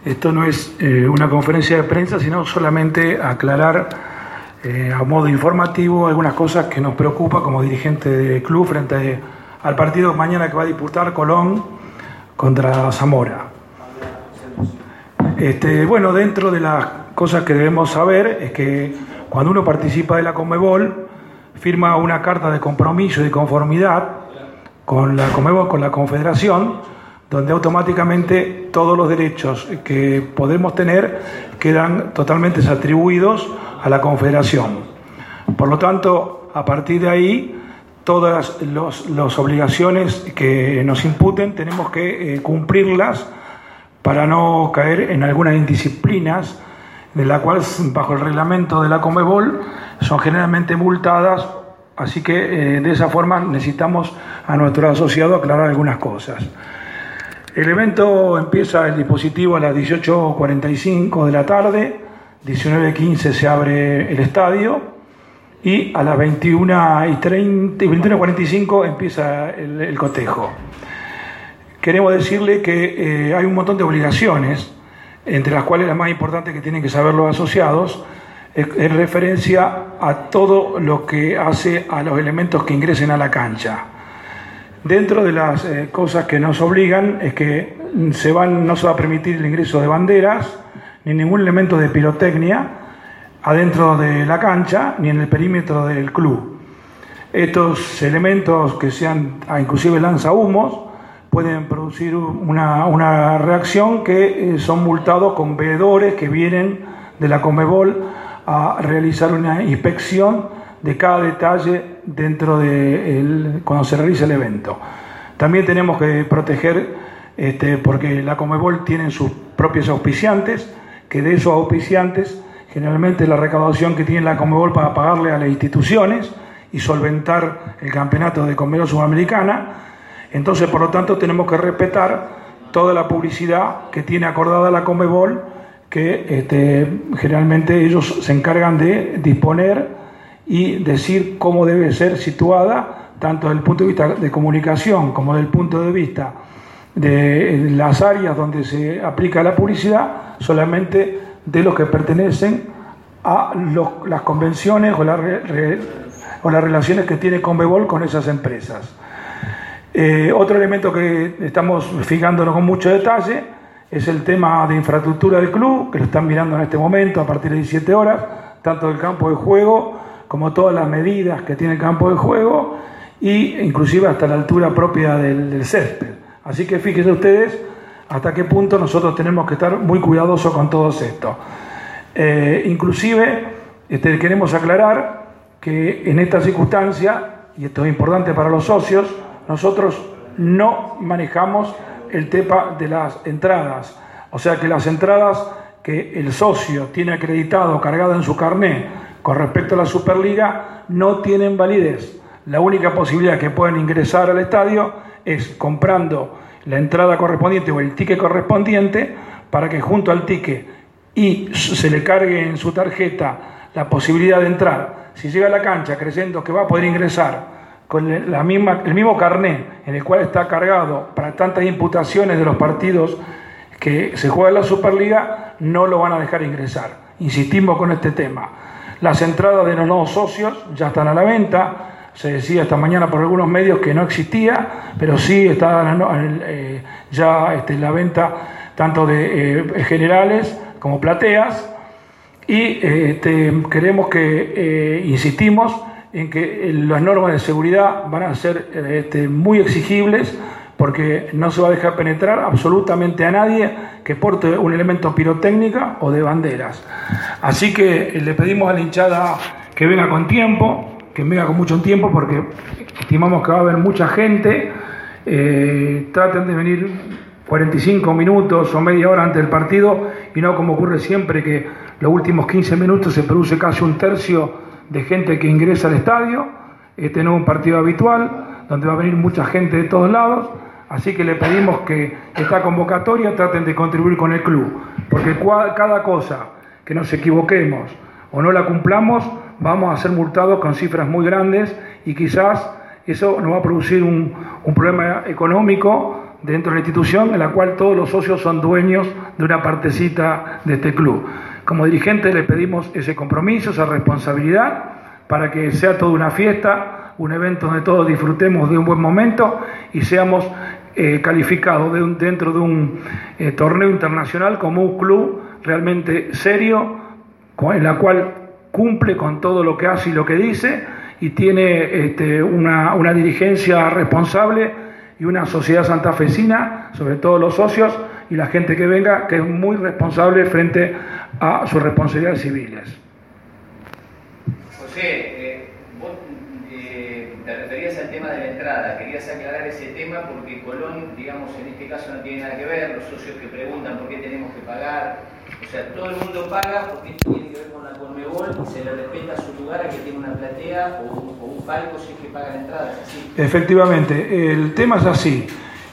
Esto no es una conferencia de prensa, sino solamente aclarar a modo informativo algunas cosas que nos preocupa como dirigente del club frente al partido mañana que va a disputar Colón contra Zamora. Bueno, dentro de las cosas que debemos saber es que cuando uno participa de la Conmebol, firma una carta de compromiso y de conformidad con la Conmebol, con la Confederación, donde automáticamente todos los derechos que podemos tener quedan totalmente atribuidos a la Confederación. Por lo tanto, a partir de ahí, todas las obligaciones que nos imputen tenemos que cumplirlas para no caer en algunas indisciplinas, de la cual, bajo el reglamento de la Conmebol, son generalmente multadas. Así que de esa forma necesitamos a nuestro asociado aclarar algunas cosas. El evento empieza el dispositivo a las 18:45 de la tarde, 19:15 se abre el estadio y a las 21:45 empieza el cotejo. Queremos decirle que hay un montón de obligaciones, entre las cuales la más importante que tienen que saber los asociados es referencia a todo lo que hace a los elementos que ingresen a la cancha. Dentro de las cosas que nos obligan es que no se va a permitir el ingreso de banderas ni ningún elemento de pirotecnia adentro de la cancha ni en el perímetro del club. Estos elementos que sean inclusive lanzahumos pueden producir una reacción que son multados con veedores que vienen de la Conmebol a realizar una inspección de cada detalle dentro de cuando se realiza el evento. También tenemos que proteger, porque la Conmebol tiene sus propios auspiciantes, que de esos auspiciantes generalmente la recaudación que tiene la Conmebol para pagarle a las instituciones y solventar el campeonato de Conmebol Sudamericana. Entonces, por lo tanto, tenemos que respetar toda la publicidad que tiene acordada la Conmebol, que generalmente ellos se encargan de disponer y decir cómo debe ser situada, tanto desde el punto de vista de comunicación como desde el punto de vista de las áreas donde se aplica la publicidad, solamente de los que pertenecen a las convenciones o las relaciones que tiene Conmebol con esas empresas. Otro elemento que estamos fijándonos con mucho detalle es el tema de infraestructura del club, que lo están mirando en este momento a partir de 17 horas, tanto del campo de juego como todas las medidas que tiene el campo de juego e inclusive hasta la altura propia del césped. Así que fíjense ustedes hasta qué punto nosotros tenemos que estar muy cuidadosos con todo esto. Inclusive queremos aclarar que en esta circunstancia, y esto es importante para los socios, nosotros no manejamos el tema de las entradas. O sea que las entradas que el socio tiene acreditado, cargado en su carné, con respecto a la Superliga, no tienen validez. La única posibilidad que pueden ingresar al estadio es comprando la entrada correspondiente o el ticket correspondiente, para que junto al ticket y se le cargue en su tarjeta la posibilidad de entrar. Si llega a la cancha creyendo que va a poder ingresar con el mismo carné en el cual está cargado para tantas imputaciones de los partidos que se juega en la Superliga, no lo van a dejar ingresar. Insistimos con este tema. Las entradas de los nuevos socios ya están a la venta. Se decía esta mañana por algunos medios que no existía, pero sí está ya la venta tanto de generales como plateas. Y queremos que insistimos en que las normas de seguridad van a ser muy exigibles, porque no se va a dejar penetrar absolutamente a nadie que porte un elemento pirotécnica o de banderas. Así que le pedimos a la hinchada que venga con tiempo, que venga con mucho tiempo, porque estimamos que va a haber mucha gente. Traten de venir 45 minutos o media hora antes del partido, y no como ocurre siempre, que los últimos 15 minutos se produce casi un tercio de gente que ingresa al estadio. Este no es un partido habitual, donde va a venir mucha gente de todos lados. Así que le pedimos que esta convocatoria traten de contribuir con el club, porque cada cosa que nos equivoquemos o no la cumplamos, vamos a ser multados con cifras muy grandes, y quizás eso nos va a producir un problema económico dentro de la institución en la cual todos los socios son dueños de una partecita de este club. Como dirigentes le pedimos ese compromiso, esa responsabilidad, para que sea toda una fiesta, un evento donde todos disfrutemos de un buen momento y seamos calificados dentro de un torneo internacional como un club realmente serio, en la cual cumple con todo lo que hace y lo que dice, y tiene una dirigencia responsable y una sociedad santafesina, sobre todo los socios y la gente que venga, que es muy responsable frente a sus responsabilidades civiles. José, vos te referías al tema de la entrada, querías aclarar ese tema porque Colón, digamos, en este caso no tiene nada que ver, los socios que preguntan por qué tenemos que pagar, o sea, todo el mundo paga porque esto tiene que ver con la Conmebol y se le respeta su lugar a que tiene una platea o un palco si es que paga la entrada, ¿es así? Efectivamente, el tema es así.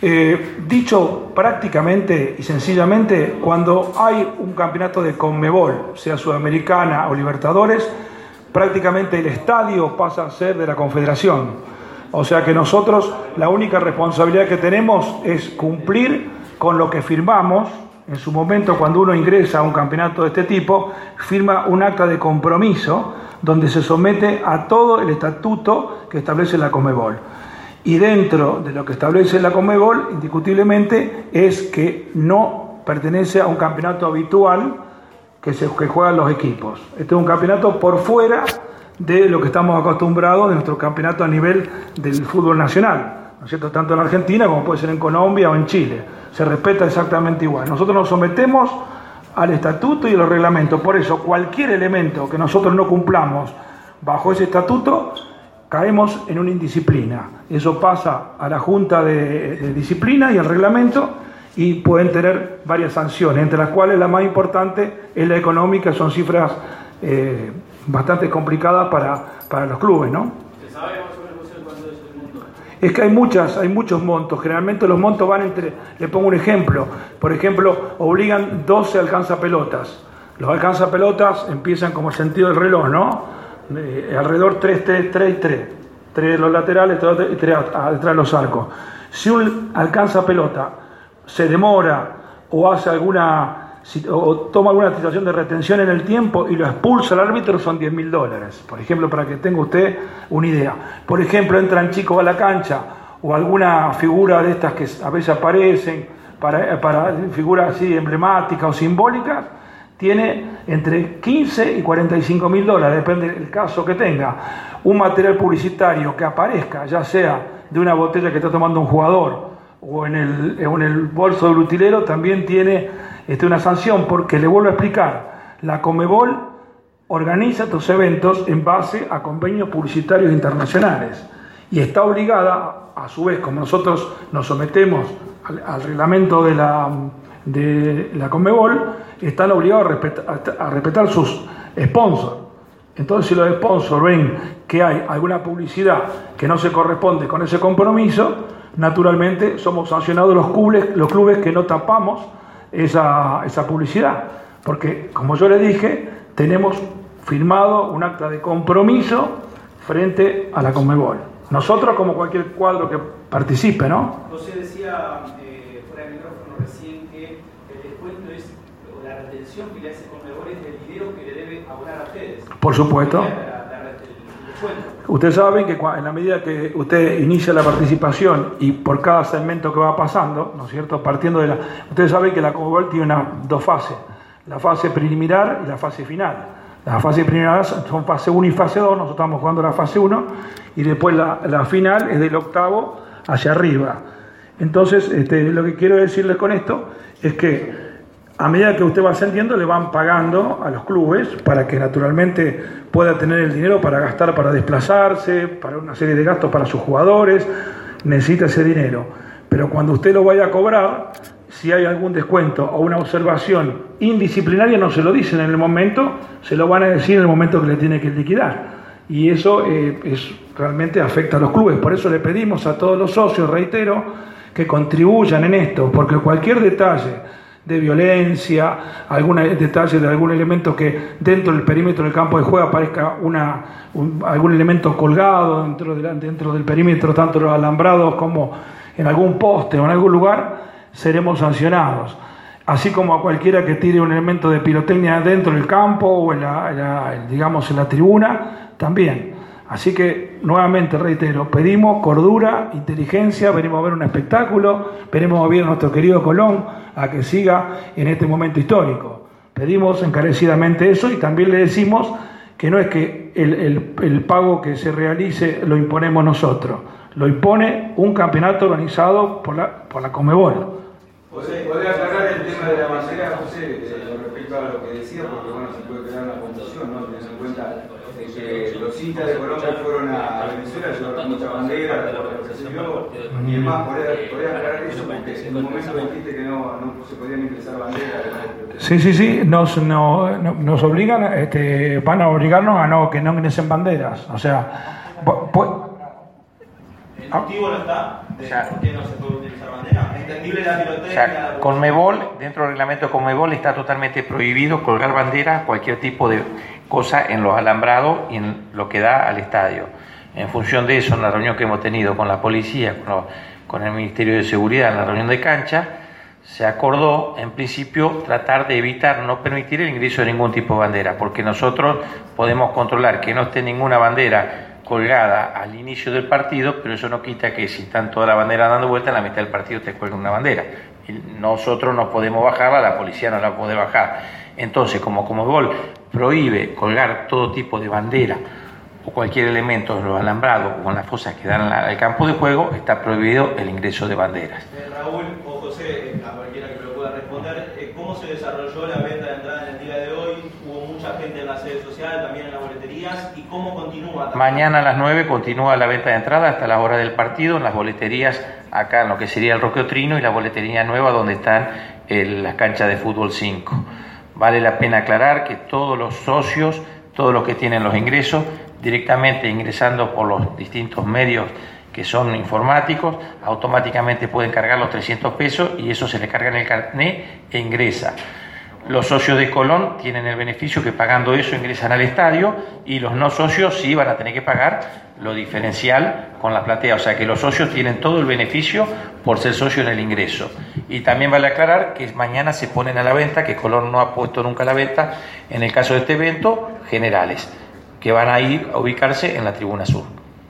Dicho prácticamente y sencillamente, cuando hay un campeonato de Conmebol, sea Sudamericana o Libertadores, prácticamente el estadio pasa a ser de la Confederación. O sea que nosotros la única responsabilidad que tenemos es cumplir con lo que firmamos. En su momento, cuando uno ingresa a un campeonato de este tipo, firma un acta de compromiso donde se somete a todo el estatuto que establece la Conmebol. Y dentro de lo que establece la Conmebol, indiscutiblemente, es que no pertenece a un campeonato habitual que juegan los equipos. Este es un campeonato por fuera de lo que estamos acostumbrados de nuestro campeonato a nivel del fútbol nacional, ¿no es cierto? Tanto en Argentina como puede ser en Colombia o en Chile. Se respeta exactamente igual. Nosotros nos sometemos al estatuto y a los reglamentos. Por eso, cualquier elemento que nosotros no cumplamos bajo ese estatuto, caemos en una indisciplina. Eso pasa a la Junta de Disciplina y al reglamento, y pueden tener varias sanciones, entre las cuales la más importante es la económica. Son cifras bastante complicadas para los clubes, ¿no? ¿Se sabe más o menos cuánto es el monto? Es que hay muchos montos. Generalmente los montos van entre, le pongo un ejemplo, por ejemplo, obligan 12 alcanzapelotas. Los alcanzapelotas empiezan como el sentido del reloj, ¿no? Alrededor 3, 3, 3 y 3. 3 de los laterales y 3 detrás de los arcos. Si un alcanzapelota se demora o hace o toma alguna situación de retención en el tiempo y lo expulsa el árbitro, son $10.000, por ejemplo, para que tenga usted una idea. Por ejemplo, entran chicos a la cancha o alguna figura de estas que a veces aparecen para figuras así emblemáticas o simbólicas, tiene entre 15 y $45.000, depende del caso que tenga. Un material publicitario que aparezca, ya sea de una botella que está tomando un jugador o en el bolso del utilero, también tiene una sanción, porque le vuelvo a explicar, la Conmebol organiza estos eventos en base a convenios publicitarios internacionales y está obligada, a su vez, como nosotros nos sometemos al reglamento de la Conmebol, están obligados a respetar sus sponsors. Entonces, si los sponsors ven que hay alguna publicidad que no se corresponde con ese compromiso, naturalmente somos sancionados los clubes que no tapamos esa publicidad, porque, como yo le dije, tenemos firmado un acta de compromiso frente a la Conmebol. Nosotros, como cualquier cuadro que participe, ¿no? José decía fuera del micrófono recién que el descuento es, o la retención que le hace Conmebol es del dinero que le debe abonar a ustedes. Por supuesto. El descuento. Ustedes saben que en la medida que usted inicia la participación y por cada segmento que va pasando, ¿no es cierto?, partiendo de ustedes saben que la Conmebol tiene dos fases, la fase preliminar y la fase final. Las fases preliminares son fase 1 y fase 2, nosotros estamos jugando la fase 1, y después la final es del octavo hacia arriba. Entonces, lo que quiero decirles con esto es que a medida que usted va ascendiendo, le van pagando a los clubes para que naturalmente pueda tener el dinero para gastar, para desplazarse, para una serie de gastos para sus jugadores, necesita ese dinero. Pero cuando usted lo vaya a cobrar, si hay algún descuento o una observación indisciplinaria, no se lo dicen en el momento, se lo van a decir en el momento que le tiene que liquidar. Y eso realmente afecta a los clubes. Por eso le pedimos a todos los socios, reitero, que contribuyan en esto, porque cualquier detalle de violencia, algún detalle de algún elemento que dentro del perímetro del campo de juego aparezca algún elemento colgado dentro del perímetro, tanto los alambrados como en algún poste o en algún lugar, seremos sancionados. Así como a cualquiera que tire un elemento de pirotecnia dentro del campo o en la tribuna, también. Así que, nuevamente reitero, pedimos cordura, inteligencia, venimos a ver un espectáculo, venimos a ver a nuestro querido Colón a que siga en este momento histórico. Pedimos encarecidamente eso y también le decimos que no es que el pago que se realice lo imponemos nosotros, lo impone un campeonato organizado por la Conmebol. ¿Podría aclarar el tema de la bandera, José, respecto a lo que decía? Porque bueno, se puede crear una confusión, ¿no? Teniendo en cuenta que los hinchas de Colombia fueron a Venezuela, llevaron mucha bandera, y demás. ¿Podría aclarar eso? Porque en un momento dijiste que no se podían ingresar banderas. Sí, nos obligan, van a obligarnos a que no ingresen banderas. O sea, ¿el motivo no está? ¿Por qué no se puede utilizar bandera? ¿Entendible la pirotecnia? O sea, Conmebol, dentro del reglamento de Conmebol está totalmente prohibido colgar bandera, cualquier tipo de cosa en los alambrados y en lo que da al estadio. En función de eso, en la reunión que hemos tenido con la policía, con el Ministerio de Seguridad, en la reunión de cancha, se acordó, en principio, tratar de evitar, no permitir el ingreso de ningún tipo de bandera, porque nosotros podemos controlar que no esté ninguna bandera colgada al inicio del partido, pero eso no quita que si están toda la bandera dando vuelta, en la mitad del partido te cuelga una bandera. Y nosotros no podemos bajarla, la policía no la puede bajar. Entonces, como Conmebol prohíbe colgar todo tipo de bandera o cualquier elemento en los alambrados o en las fosas que dan al campo de juego, está prohibido el ingreso de banderas. Raúl o José, a cualquiera que me lo pueda responder, ¿cómo se desarrolló la venta de entrada en el día de hoy? ¿Hubo mucha gente en la sede social, también en las boleterías? ¿Y cómo continúa? Mañana a las 9 continúa la venta de entrada hasta la hora del partido en las boleterías, acá en lo que sería el Roque Otrino y la boletería nueva donde están las canchas de fútbol 5. Vale la pena aclarar que todos los socios, todos los que tienen los ingresos, directamente ingresando por los distintos medios que son informáticos, automáticamente pueden cargar los 300 pesos y eso se le carga en el carnet e ingresa. Los socios de Colón tienen el beneficio que pagando eso ingresan al estadio y los no socios sí van a tener que pagar lo diferencial con la platea. O sea que los socios tienen todo el beneficio por ser socio en el ingreso. Y también vale aclarar que mañana se ponen a la venta, que Colón no ha puesto nunca a la venta, en el caso de este evento, generales, que van a ir a ubicarse en la tribuna sur.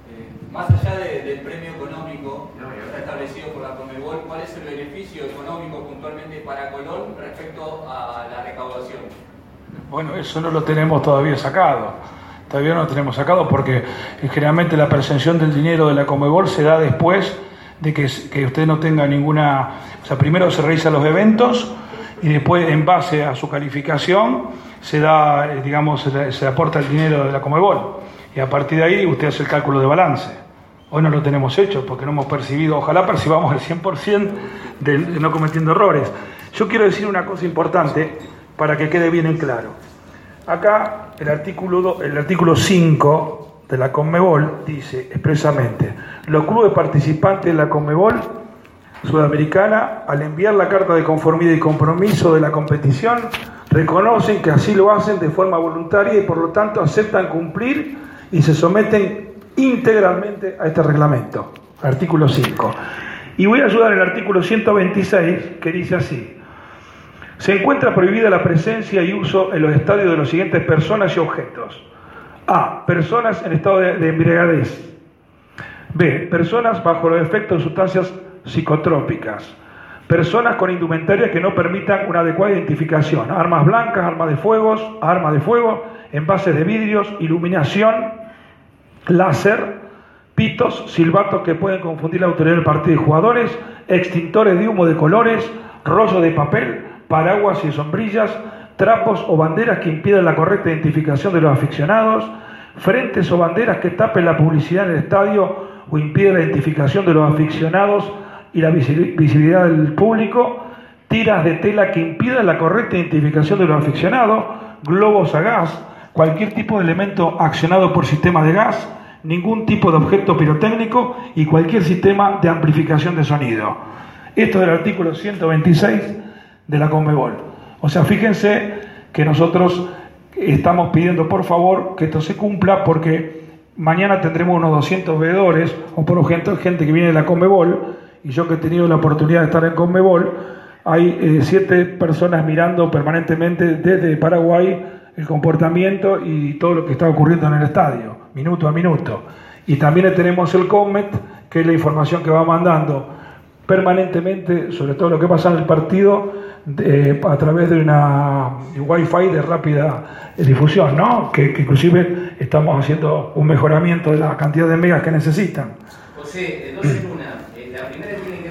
Más allá del premio económico que está establecido por la Conmebol, ¿cuál es el beneficio económico puntualmente para Colón respecto a la recaudación? Bueno, eso no lo tenemos todavía sacado. Todavía no lo tenemos sacado porque generalmente la percepción del dinero de la Conmebol se da después de que usted no tenga ninguna... O sea, primero se realizan los eventos y después, en base a su calificación, se da, se aporta el dinero de la Conmebol. Y a partir de ahí usted hace el cálculo de balance. Hoy no lo tenemos hecho porque no hemos percibido, ojalá percibamos el 100% de no cometiendo errores. Yo quiero decir una cosa importante para que quede bien en claro. Acá el artículo 5 de la Conmebol dice expresamente: los clubes participantes de la Conmebol Sudamericana, al enviar la carta de conformidad y compromiso de la competición, reconocen que así lo hacen de forma voluntaria y por lo tanto aceptan cumplir y se someten integralmente a este reglamento. Artículo 5. Y voy a ayudar el artículo 126, que dice así: se encuentra prohibida la presencia y uso en los estadios de las siguientes personas y objetos. A. Personas en estado de embriaguez. B. Personas bajo los efectos de sustancias psicotrópicas. Personas con indumentaria que no permitan una adecuada identificación. Armas blancas, armas de fuego, envases de vidrios, iluminación, láser, pitos, silbatos que pueden confundir la autoridad del partido y jugadores, extintores de humo de colores, rollos de papel, paraguas y sombrillas, trapos o banderas que impidan la correcta identificación de los aficionados, frentes o banderas que tapen la publicidad en el estadio o impiden la identificación de los aficionados y la visibilidad del público, tiras de tela que impidan la correcta identificación de los aficionados, globos a gas, cualquier tipo de elemento accionado por sistema de gas, ningún tipo de objeto pirotécnico y cualquier sistema de amplificación de sonido. Esto es del artículo 126 de la Conmebol. O sea, fíjense que nosotros estamos pidiendo por favor que esto se cumpla porque mañana tendremos unos 200 veedores o por ejemplo gente que viene de la Conmebol y yo que he tenido la oportunidad de estar en Conmebol, hay 7 personas mirando permanentemente desde Paraguay el comportamiento y todo lo que está ocurriendo en el estadio, minuto a minuto. Y también tenemos el COMET, que es la información que va mandando permanentemente sobre todo lo que pasa en el partido a través de una Wi-Fi de rápida difusión, ¿no? Que inclusive estamos haciendo un mejoramiento de la cantidad de megas que necesitan. José, 2 en 1. La primera tiene que